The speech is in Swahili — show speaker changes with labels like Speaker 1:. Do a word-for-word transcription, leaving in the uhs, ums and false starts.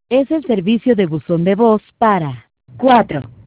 Speaker 1: Es el servicio de buzón de voz para cuatro